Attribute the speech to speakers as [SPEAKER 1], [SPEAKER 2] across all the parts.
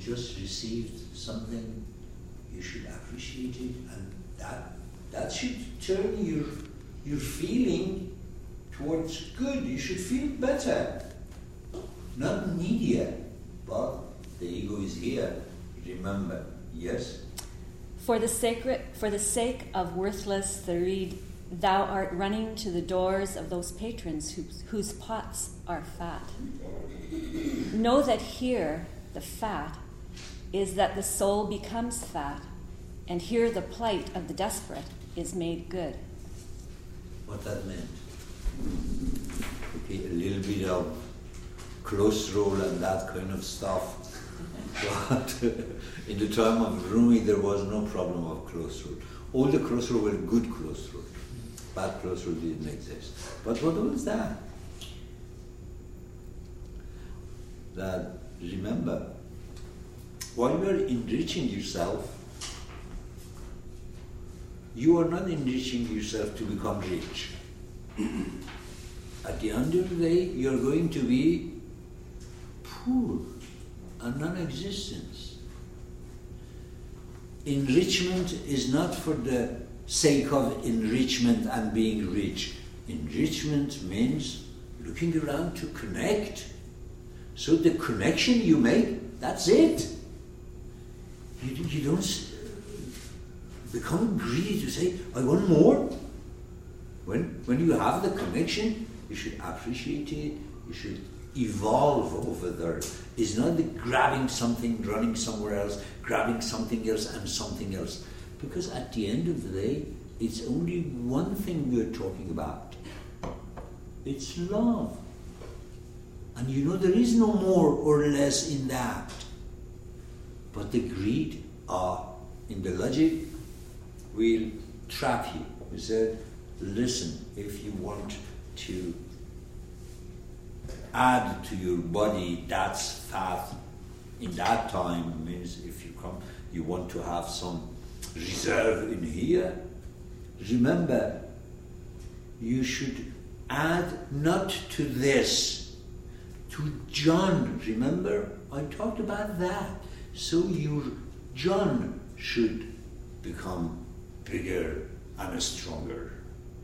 [SPEAKER 1] just received something, you should appreciate it, and that should turn your feeling towards good. You should feel better, not needier. But the ego is here. Remember, yes.
[SPEAKER 2] For the sake of worthless Tharid, thou art running to the doors of those patrons whose pots are fat. Know that here the fat is that the soul becomes fat, and here the plight of the desperate is made good.
[SPEAKER 1] What that meant? Okay, a little bit of cholesterol and that kind of stuff. But in the time of Rumi, there was no problem of cholesterol. All the cholesterol were good cholesterol. Bad cholesterol didn't exist. But what was that? That, remember, while you are enriching yourself, you are not enriching yourself to become rich. At the end of the day, you are going to be poor and non-existence. Enrichment is not for the sake of enrichment and being rich. Enrichment means looking around to connect. So the connection you make, that's it. You don't become greedy to say, I want more. When you have the connection, you should appreciate it, you should evolve over there. It's not the grabbing something, running somewhere else, grabbing something else and something else. Because at the end of the day, it's only one thing we're talking about. It's love. And you know there is no more or less in that. But the greed in the logic will trap you. We said, listen, if you want to add to your body that's fat in that time, means if you want to have some reserve in here, remember, you should add not to this, to John. Remember, I talked about that. So your John should become bigger and stronger.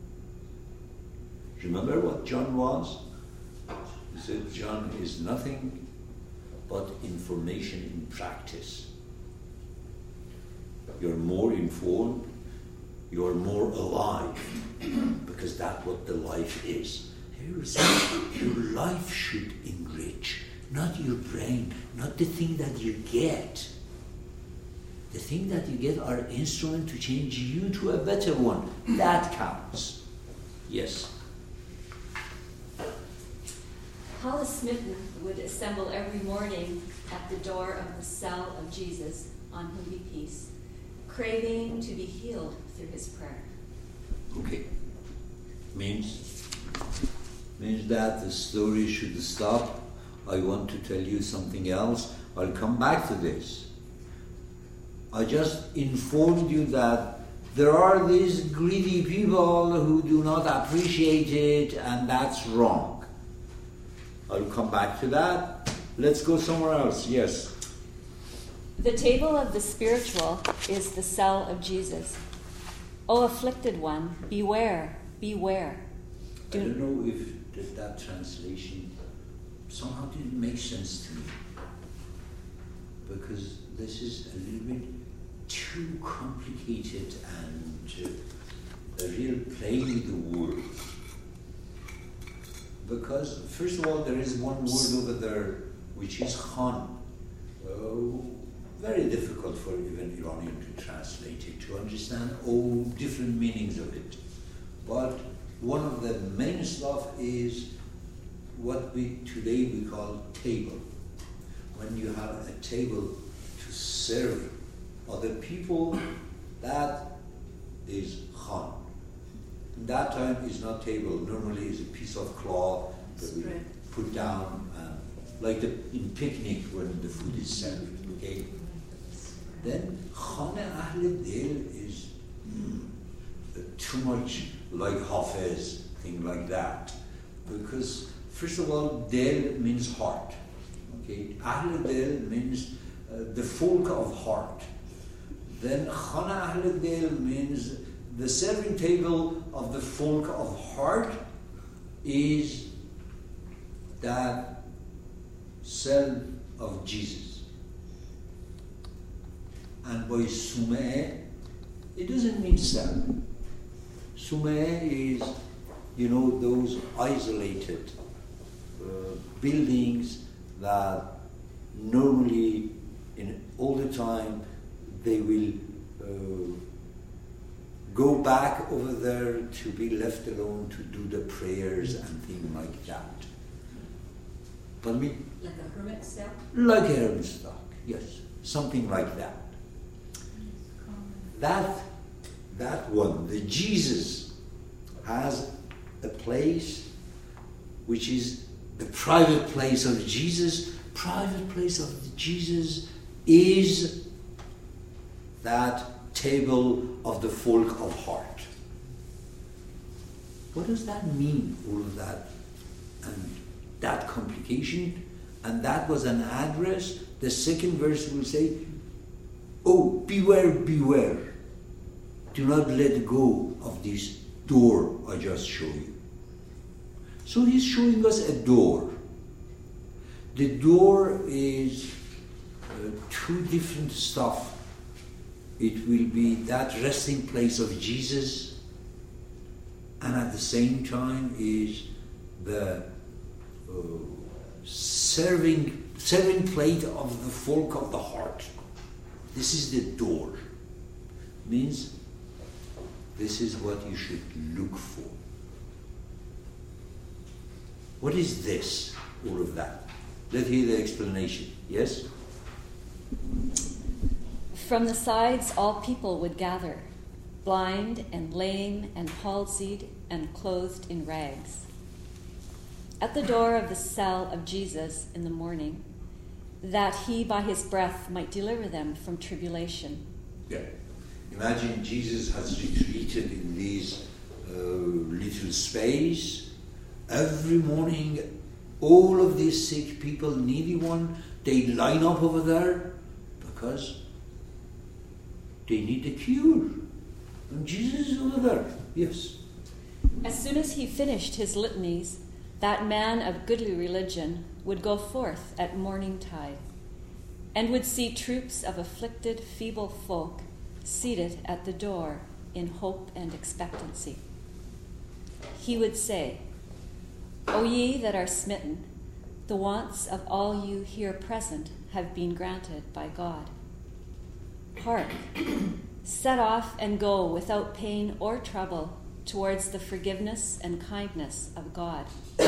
[SPEAKER 1] Remember what John was? He said John is nothing but information in practice. You're more informed, you're more alive, because that's what the life is. Your life should enrich, not your brain, not the thing that you get. The thing that you get are instruments to change you to a better one. That counts. Yes.
[SPEAKER 2] Hollis Smitten would assemble every morning at the door of the cell of Jesus, on whom be peace, craving to be healed through his prayer.
[SPEAKER 1] Okay. Means that the story should stop. I want to tell you something else. I'll come back to this. I just informed you that there are these greedy people who do not appreciate it, and that's wrong. I'll come back to that. Let's go somewhere else. Yes.
[SPEAKER 2] The table of the spiritual is the cell of Jesus. O afflicted one, beware, beware.
[SPEAKER 1] I don't know if that translation somehow didn't make sense to me. Because this is a little bit too complicated and a real play with the word. Because, first of all, there is one word over there which is Khan. Very difficult for even Iranian to translate it, to understand all different meanings of it. But one of the main stuff is what today we call table. When you have a table to serve other people, that is Khan. In that time is not table. Normally is a piece of cloth that we put down, like in picnic when the food is served. Okay. Then Khane Ahl Dil is too much like Hafiz, thing like that. Because first of all, Dil means heart. Okay. Ahl Dil means the folk of heart. Then Chana Ahludel means the serving table of the folk of heart is that self of Jesus. And by Sumeh, it doesn't mean self. Sumeh is, those isolated buildings that normally, all the time, they will go back over there to be left alone to do the prayers and things like that. Pardon me?
[SPEAKER 2] Like a hermit cell?
[SPEAKER 1] Like a hermit cell, yes. Something like that. That one, the Jesus, has a place which is the private place of Jesus. Private place of Jesus is that table of the folk of heart. What does that mean, all of that? And that complication? And that was an address. The second verse will say, oh, beware, beware. Do not let go of this door I just showed you. So he's showing us a door. The door is two different stuff. It will be that resting place of Jesus, and at the same time is the serving plate of the folk of the heart. This is the door. Means this is what you should look for. What is this? All of that. Let's hear the explanation. Yes?
[SPEAKER 2] From the sides all people would gather, blind and lame and palsied and clothed in rags. At the door of the cell of Jesus in the morning, that he by his breath might deliver them from tribulation.
[SPEAKER 1] Yeah. Imagine Jesus has retreated in this little space. Every morning, all of these sick people, needy one, they line up over there because they need a cure. And Jesus is over there. Yes.
[SPEAKER 2] As soon as he finished his litanies, that man of goodly religion would go forth at morning tide, and would see troops of afflicted, feeble folk seated at the door in hope and expectancy. He would say, O ye that are smitten, the wants of all you here present have been granted by God. Hark, set off and go without pain or trouble towards the forgiveness and kindness of God.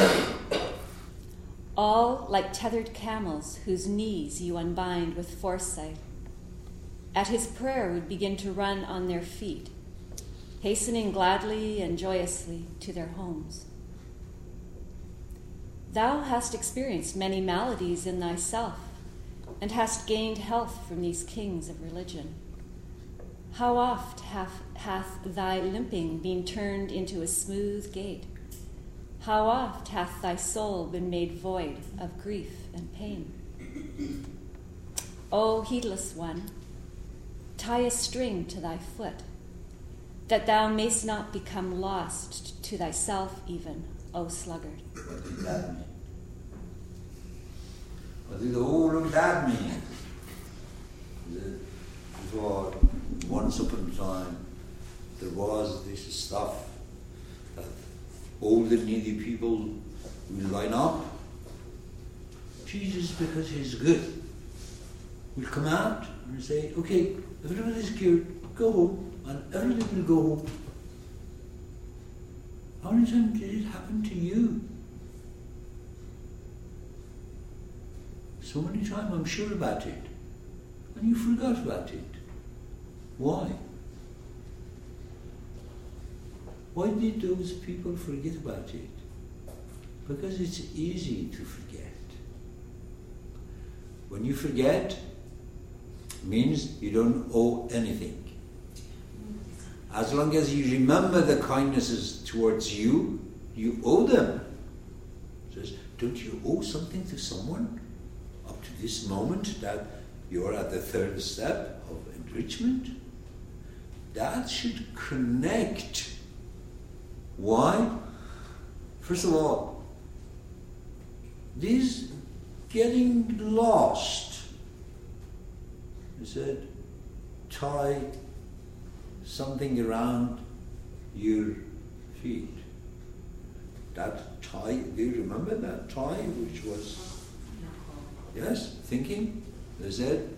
[SPEAKER 2] All like tethered camels whose knees you unbind with foresight, at his prayer would begin to run on their feet, hastening gladly and joyously to their homes. Thou hast experienced many maladies in thyself, and hast gained health from these kings of religion. How oft hath thy limping been turned into a smooth gait? How oft hath thy soul been made void of grief and pain? O heedless one, tie a string to thy foot, that thou mayst not become lost to thyself even, O sluggard.
[SPEAKER 1] What did that mean? What did all of that mean? For once upon a time, there was this stuff that all the needy people will line up. Jesus, because he's good, will come out and say, okay, everybody's cured, go home, and everybody will go home. How many times did it happen to you? So many times, I'm sure about it. And you forgot about it. Why? Why did those people forget about it? Because it's easy to forget. When you forget, it means you don't owe anything. As long as you remember the kindnesses towards you, you owe them. It says, don't you owe something to someone up to this moment that you're at the third step of enrichment. That should connect. Why? First of all, this getting lost. He said, tie something around your feet. That tie, do you remember that tie which was, yes, thinking? They said,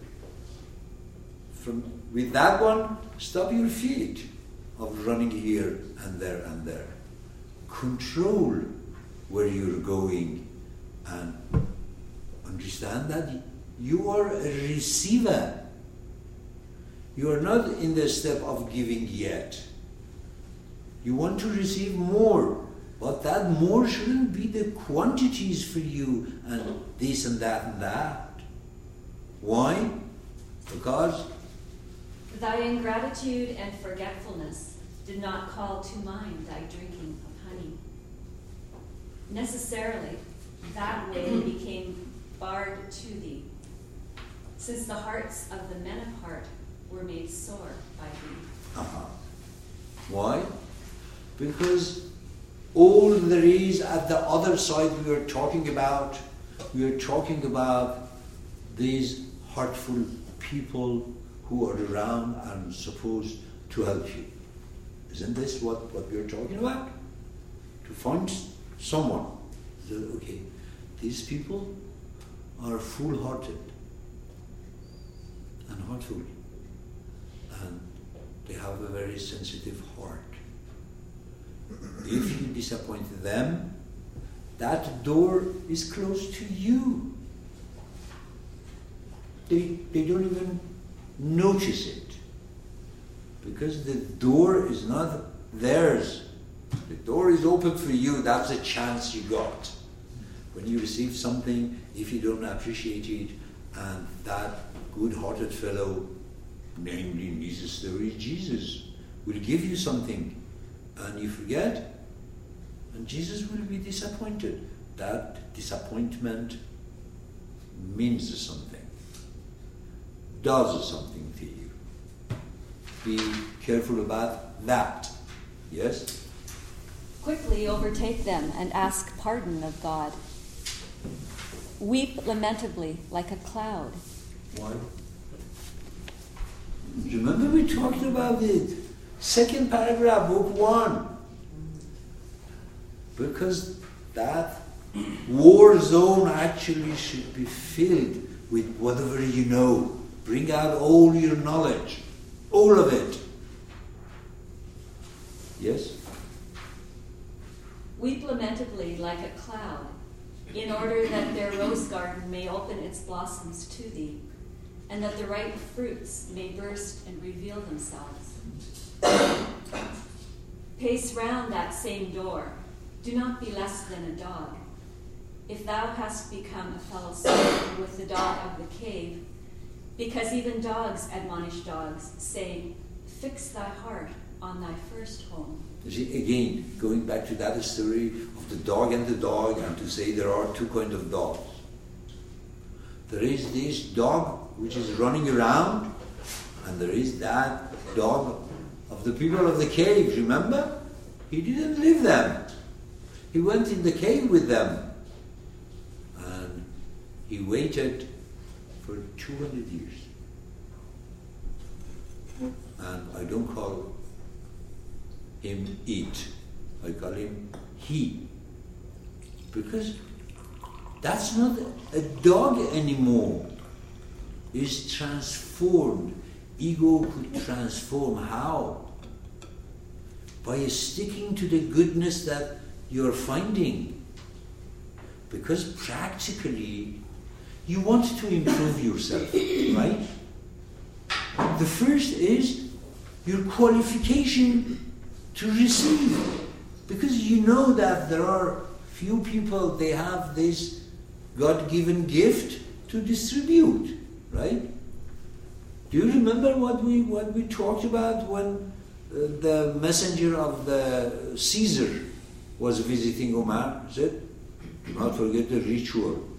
[SPEAKER 1] with that one, stop your feet of running here and there and there. Control where you're going and understand that you are a receiver. You are not in the step of giving yet. You want to receive more, but that more shouldn't be the quantities for you and this and that and that. Why? Because
[SPEAKER 2] thy ingratitude and forgetfulness did not call to mind thy drinking of honey. Necessarily, that way became barred to thee, since the hearts of the men of heart were made sore by thee.
[SPEAKER 1] Why? Because all there is at the other side we are talking about these heartful people who are around and supposed to help you. Isn't this what we're talking about? To find someone. Okay, these people are full-hearted and heartful, and they have a very sensitive heart. If you disappoint them, that door is closed to you. They don't even notice it, because the door is not theirs. The door is open for you. That's a chance you got. When you receive something, if you don't appreciate it, and that good-hearted fellow, namely in this story, Jesus, will give you something, and you forget, and Jesus will be disappointed. That disappointment means something, does something to you. Be careful about that. Yes?
[SPEAKER 2] Quickly overtake them and ask pardon of God. Weep lamentably like a cloud.
[SPEAKER 1] Why? Remember we talked about it. Second paragraph, book 1. Because that war zone actually should be filled with whatever you know. Bring out all your knowledge. All of it. Yes?
[SPEAKER 2] Weep lamentably like a cloud, in order that their rose garden may open its blossoms to thee, and that the ripe fruits may burst and reveal themselves. Pace round that same door. Do not be less than a dog. If thou hast become a fellow servant with the dog of the cave, because even dogs admonish dogs, saying, fix thy heart on thy first home.
[SPEAKER 1] You see, again, going back to that story of the dog, and to say there are two kinds of dogs. There is this dog which is running around, and there is that dog of the people of the cave, remember? He didn't leave them. He went in the cave with them. And he waited for 200 years. And I don't call him it. I call him he. Because that's not a dog anymore. It's transformed. Ego could transform. How? By sticking to the goodness that you're finding. Because practically, you want to improve yourself, right? The first is your qualification to receive. Because you know that there are few people, they have this God-given gift to distribute, right? Do you remember what we talked about when the messenger of the Caesar was visiting Omar? He said, do not forget the ritual.